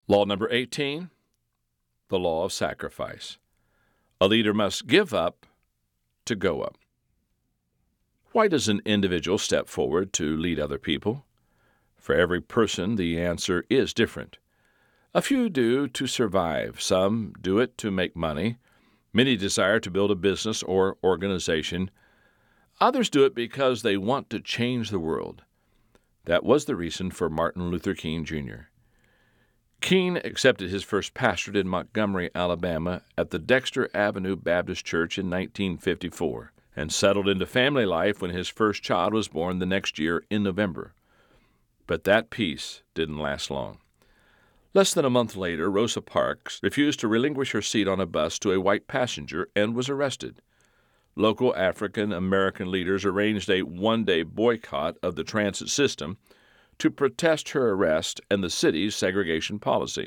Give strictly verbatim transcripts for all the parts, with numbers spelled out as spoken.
Law number eighteen, the law of sacrifice. A leader must give up to go up. Why does an individual step forward to lead other people? For every person, the answer is different. A few do to survive. Some do it to make money. Many desire to build a business or organization. Others do it because they want to change the world. That was the reason for Martin Luther King, Junior King accepted his first pastorate in Montgomery, Alabama, at the Dexter Avenue Baptist Church in nineteen fifty-four, and settled into family life when his first child was born the next year in November. But that peace didn't last long. Less than a month later, Rosa Parks refused to relinquish her seat on a bus to a white passenger and was arrested. Local African American leaders arranged a one-day boycott of the transit system to protest her arrest and the city's segregation policy.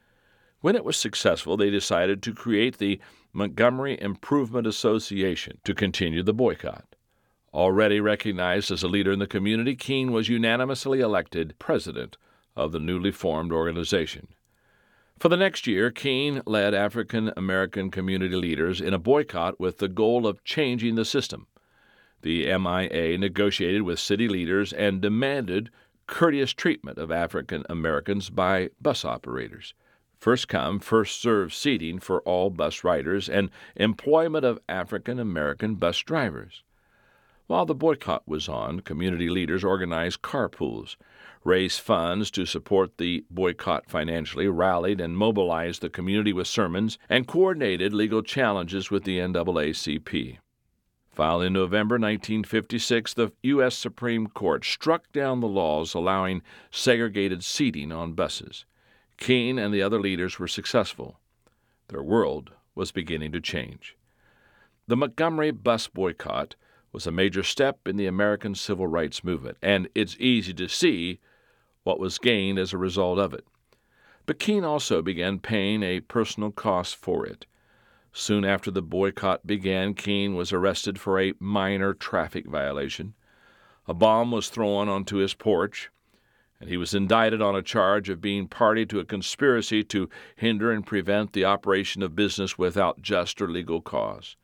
When it was successful, they decided to create the Montgomery Improvement Association to continue the boycott. Already recognized as a leader in the community, King was unanimously elected president of the newly formed organization. For the next year, King led African American community leaders in a boycott with the goal of changing the system. The M I A negotiated with city leaders and demanded courteous treatment of African Americans by bus operators, first come, first served seating for all bus riders, and employment of African American bus drivers. While the boycott was on, community leaders organized carpools, raised funds to support the boycott financially, rallied and mobilized the community with sermons, and coordinated legal challenges with the N double A C P. Finally, in November nineteen fifty-six, the U S Supreme Court struck down the laws allowing segregated seating on buses. King and the other leaders were successful. Their world was beginning to change. The Montgomery bus boycott was a major step in the American civil rights movement, and it's easy to see what was gained as a result of it. But King also began paying a personal cost for it. Soon after the boycott began, King was arrested for a minor traffic violation. A bomb was thrown onto his porch, and he was indicted on a charge of being party to a conspiracy to hinder and prevent the operation of business without just or legal cause.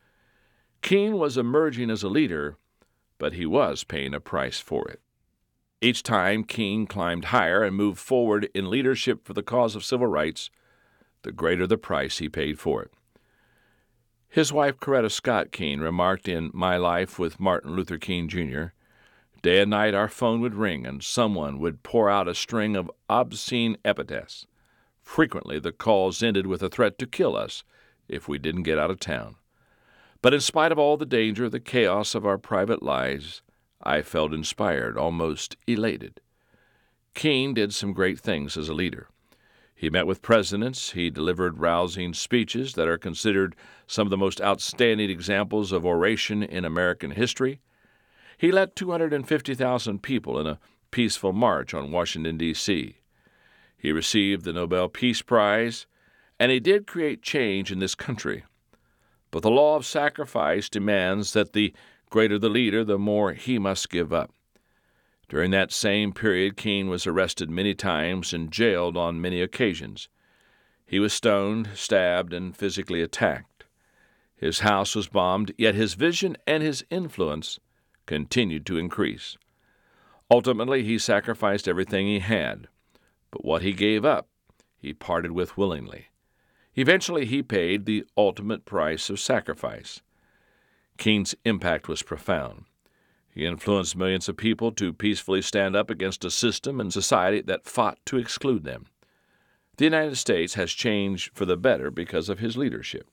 King was emerging as a leader, but he was paying a price for it. Each time King climbed higher and moved forward in leadership for the cause of civil rights, the greater the price he paid for it. His wife, Coretta Scott King, remarked in My Life with Martin Luther King, Junior, "Day and night our phone would ring and someone would pour out a string of obscene epithets. Frequently the calls ended with a threat to kill us if we didn't get out of town. But in spite of all the danger, the chaos of our private lives, I felt inspired, almost elated." King did some great things as a leader. He met with presidents, he delivered rousing speeches that are considered some of the most outstanding examples of oration in American history. He led two hundred fifty thousand people in a peaceful march on Washington, D C He received the Nobel Peace Prize, and he did create change in this country. But the law of sacrifice demands that the greater the leader, the more he must give up. During that same period, King was arrested many times and jailed on many occasions. He was stoned, stabbed, and physically attacked. His house was bombed, yet his vision and his influence continued to increase. Ultimately, he sacrificed everything he had, but what he gave up, he parted with willingly. Eventually, he paid the ultimate price of sacrifice. King's impact was profound. He influenced millions of people to peacefully stand up against a system and society that fought to exclude them. The United States has changed for the better because of his leadership.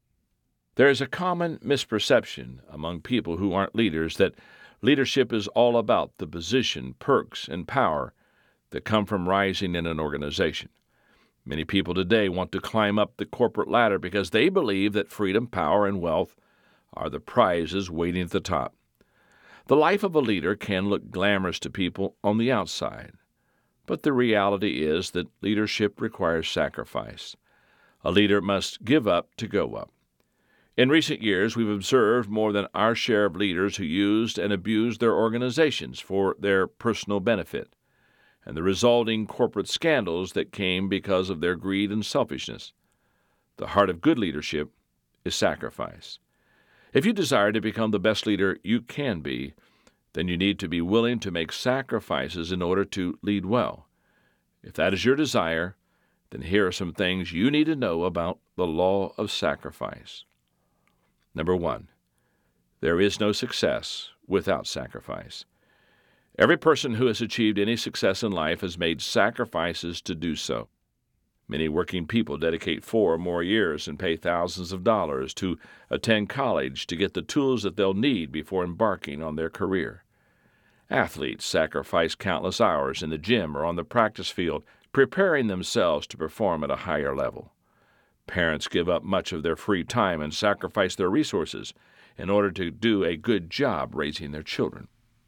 There is a common misperception among people who aren't leaders that leadership is all about the position, perks, and power that come from rising in an organization. Many people today want to climb up the corporate ladder because they believe that freedom, power, and wealth are the prizes waiting at the top. The life of a leader can look glamorous to people on the outside, but the reality is that leadership requires sacrifice. A leader must give up to go up. In recent years, we've observed more than our share of leaders who used and abused their organizations for their personal benefit. and the resulting corporate scandals that came because of their greed and selfishness. The heart of good leadership is sacrifice. If you desire to become the best leader you can be, then you need to be willing to make sacrifices in order to lead well. If that is your desire, then here are some things you need to know about the law of sacrifice. Number one, there is no success without sacrifice. Every person who has achieved any success in life has made sacrifices to do so. Many working people dedicate four or more years and pay thousands of dollars to attend college to get the tools that they'll need before embarking on their career. Athletes sacrifice countless hours in the gym or on the practice field, preparing themselves to perform at a higher level. Parents give up much of their free time and sacrifice their resources in order to do a good job raising their children.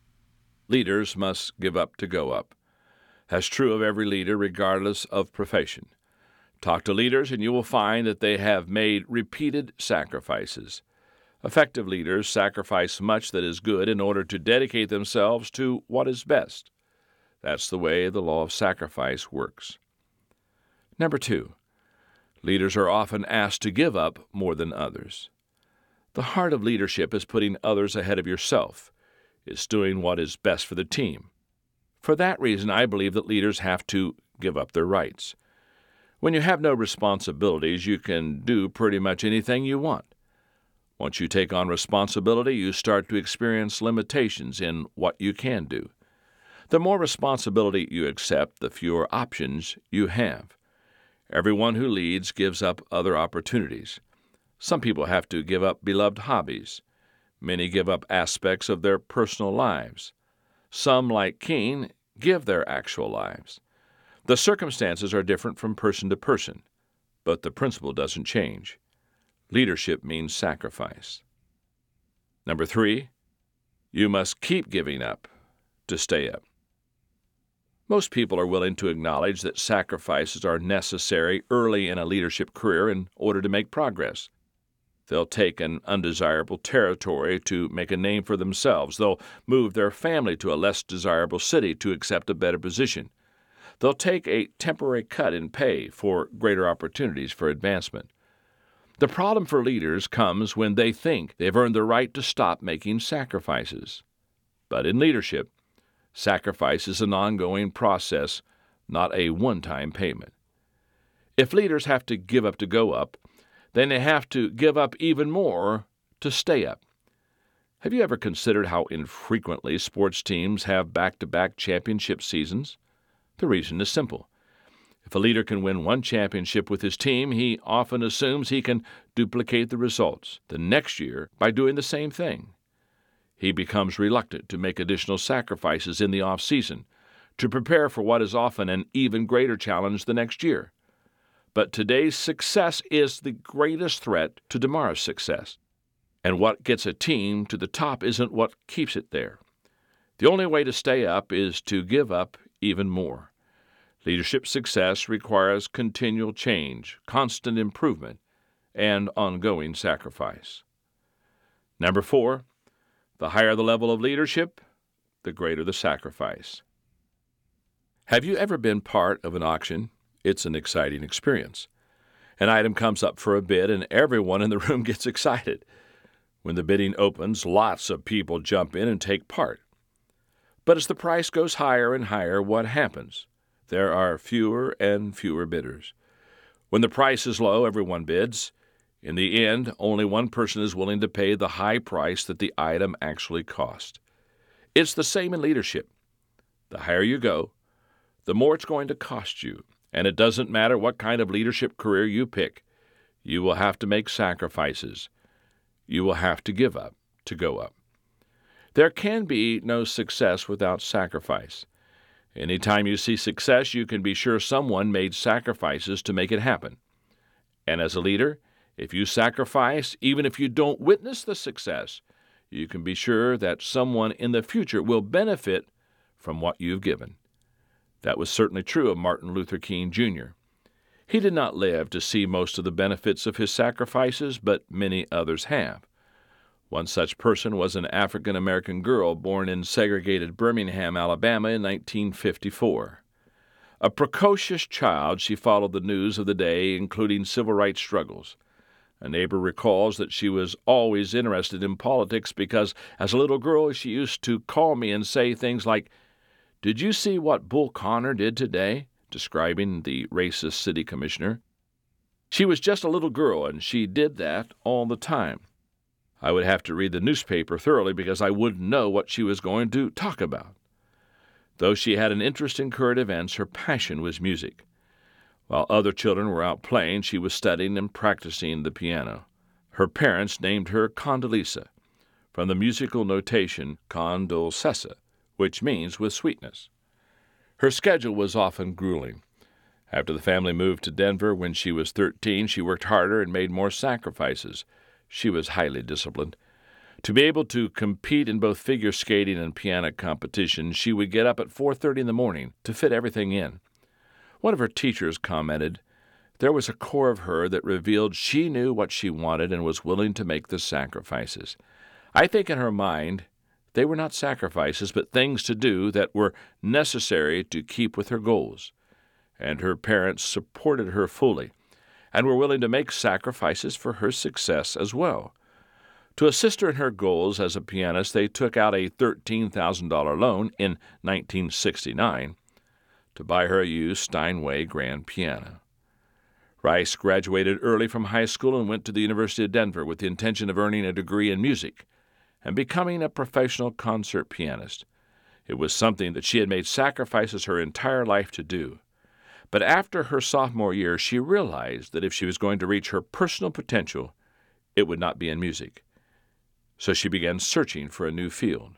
Leaders must give up to go up. That's true of every leader, regardless of profession. Talk to leaders, and you will find that they have made repeated sacrifices. Effective leaders sacrifice much that is good in order to dedicate themselves to what is best. That's the way the law of sacrifice works. Number two, leaders are often asked to give up more than others. The heart of leadership is putting others ahead of yourself. It's doing what is best for the team. For that reason, I believe that leaders have to give up their rights. When you have no responsibilities, you can do pretty much anything you want. Once you take on responsibility, you start to experience limitations in what you can do. The more responsibility you accept, the fewer options you have. Everyone who leads gives up other opportunities. Some people have to give up beloved hobbies. Many give up aspects of their personal lives. Some, like King, give their actual lives. The circumstances are different from person to person, but the principle doesn't change. Leadership means sacrifice. Number three, you must keep giving up to stay up. Most people are willing to acknowledge that sacrifices are necessary early in a leadership career in order to make progress. They'll take an undesirable territory to make a name for themselves. They'll move their family to a less desirable city to accept a better position. They'll take a temporary cut in pay for greater opportunities for advancement. The problem for leaders comes when they think they've earned the right to stop making sacrifices. But in leadership, sacrifice is an ongoing process, not a one-time payment. If leaders have to give up to go up, then they have to give up even more to stay up. Have you ever considered how infrequently sports teams have back-to-back championship seasons? The reason is simple. If a leader can win one championship with his team, he often assumes he can duplicate the results the next year by doing the same thing. He becomes reluctant to make additional sacrifices in the off-season to prepare for what is often an even greater challenge the next year. But today's success is the greatest threat to tomorrow's success. And what gets a team to the top isn't what keeps it there. The only way to stay up is to give up even more. Leadership success requires continual change, constant improvement, and ongoing sacrifice. Number four, the higher the level of leadership, the greater the sacrifice. Have you ever been part of an auction? It's an exciting experience. An item comes up for a bid, and everyone in the room gets excited. When the bidding opens, lots of people jump in and take part. But as the price goes higher and higher, what happens? There are fewer and fewer bidders. When the price is low, everyone bids. In the end, only one person is willing to pay the high price that the item actually cost. It's the same in leadership. The higher you go, the more it's going to cost you. And it doesn't matter what kind of leadership career you pick. You will have to make sacrifices. You will have to give up to go up. There can be no success without sacrifice. Anytime you see success, you can be sure someone made sacrifices to make it happen. And as a leader, if you sacrifice, even if you don't witness the success, you can be sure that someone in the future will benefit from what you've given. That was certainly true of Martin Luther King Junior He did not live to see most of the benefits of his sacrifices, but many others have. One such person was an African-American girl born in segregated Birmingham, Alabama in nineteen fifty-four. A precocious child, she followed the news of the day, including civil rights struggles. A neighbor recalls that she was always interested in politics because, as a little girl, she used to call me and say things like, "Did you see what Bull Connor did today?" describing the racist city commissioner. She was just a little girl, and she did that all the time. I would have to read the newspaper thoroughly because I wouldn't know what she was going to talk about. Though she had an interest in current events, her passion was music. While other children were out playing, she was studying and practicing the piano. Her parents named her Condoleezza, from the musical notation con dolcezza, which means with sweetness. Her schedule was often grueling. After the family moved to Denver when she was thirteen, she worked harder and made more sacrifices. She was highly disciplined. To be able to compete in both figure skating and piano competition, she would get up at four thirty in the morning to fit everything in. One of her teachers commented, "There was a core of her that revealed she knew what she wanted and was willing to make the sacrifices." I think in her mind, they were not sacrifices, but things to do that were necessary to keep with her goals. And her parents supported her fully and were willing to make sacrifices for her success as well. To assist her in her goals as a pianist, they took out a thirteen thousand dollars loan in nineteen sixty-nine to buy her a used Steinway grand piano. Rice graduated early from high school and went to the University of Denver with the intention of earning a degree in music and becoming a professional concert pianist. It was something that she had made sacrifices her entire life to do. But after her sophomore year, she realized that if she was going to reach her personal potential, it would not be in music. So she began searching for a new field.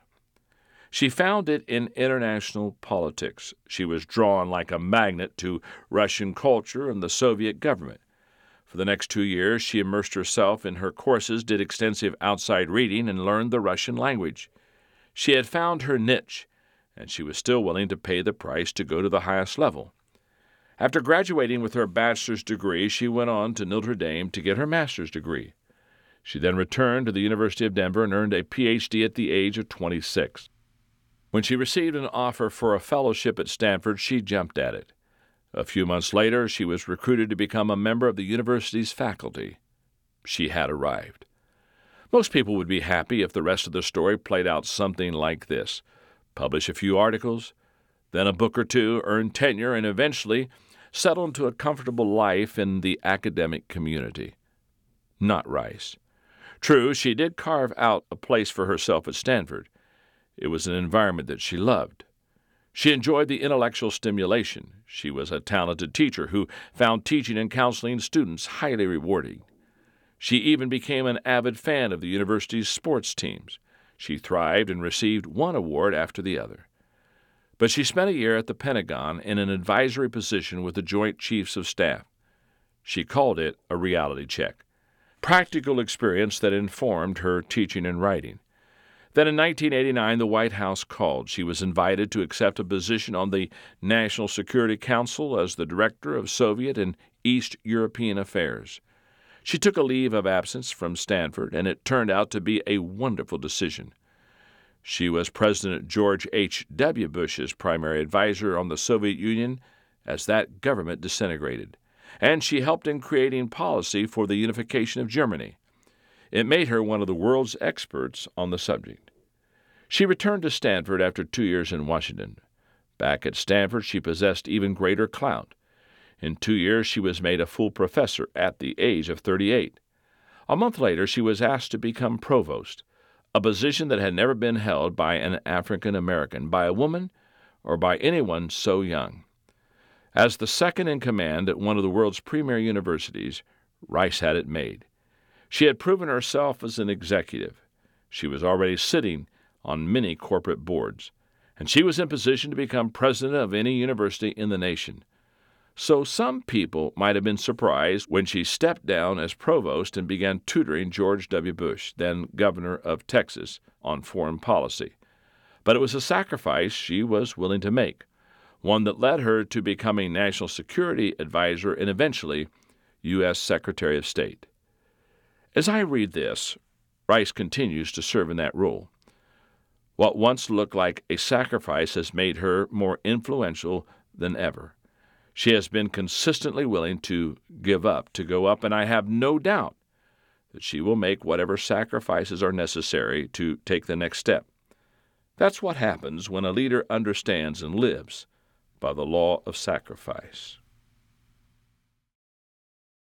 She found it in international politics. She was drawn like a magnet to Russian culture and the Soviet government. For the next two years, she immersed herself in her courses, did extensive outside reading, and learned the Russian language. She had found her niche, and she was still willing to pay the price to go to the highest level. After graduating with her bachelor's degree, she went on to Notre Dame to get her master's degree. She then returned to the University of Denver and earned a P H D at the age of twenty-six. When she received an offer for a fellowship at Stanford, she jumped at it. A few months later, she was recruited to become a member of the university's faculty. She had arrived. Most people would be happy if the rest of the story played out something like this: publish a few articles, then a book or two, earn tenure, and eventually settle into a comfortable life in the academic community. Not Rice. True, she did carve out a place for herself at Stanford. It was an environment that she loved. She enjoyed the intellectual stimulation. She was a talented teacher who found teaching and counseling students highly rewarding. She even became an avid fan of the university's sports teams. She thrived and received one award after the other. But she spent a year at the Pentagon in an advisory position with the Joint Chiefs of Staff. She called it a reality check, practical experience that informed her teaching and writing. Then in nineteen eighty-nine, the White House called. She was invited to accept a position on the National Security Council as the Director of Soviet and East European Affairs. She took a leave of absence from Stanford, and it turned out to be a wonderful decision. She was President George H W Bush's primary advisor on the Soviet Union as that government disintegrated, and she helped in creating policy for the unification of Germany. It made her one of the world's experts on the subject. She returned to Stanford after two years in Washington. Back at Stanford, she possessed even greater clout. In two years, she was made a full professor at the age of thirty-eight. A month later, she was asked to become provost, a position that had never been held by an African American, by a woman, or by anyone so young. As the second in command at one of the world's premier universities, Rice had it made. She had proven herself as an executive. She was already sitting on many corporate boards, and she was in position to become president of any university in the nation. So some people might have been surprised when she stepped down as provost and began tutoring George W. Bush, then governor of Texas, on foreign policy. But it was a sacrifice she was willing to make, one that led her to becoming National Security Advisor and eventually U S Secretary of State. As I read this, Rice continues to serve in that role. What once looked like a sacrifice has made her more influential than ever. She has been consistently willing to give up, to go up, and I have no doubt that she will make whatever sacrifices are necessary to take the next step. That's what happens when a leader understands and lives by the law of sacrifice.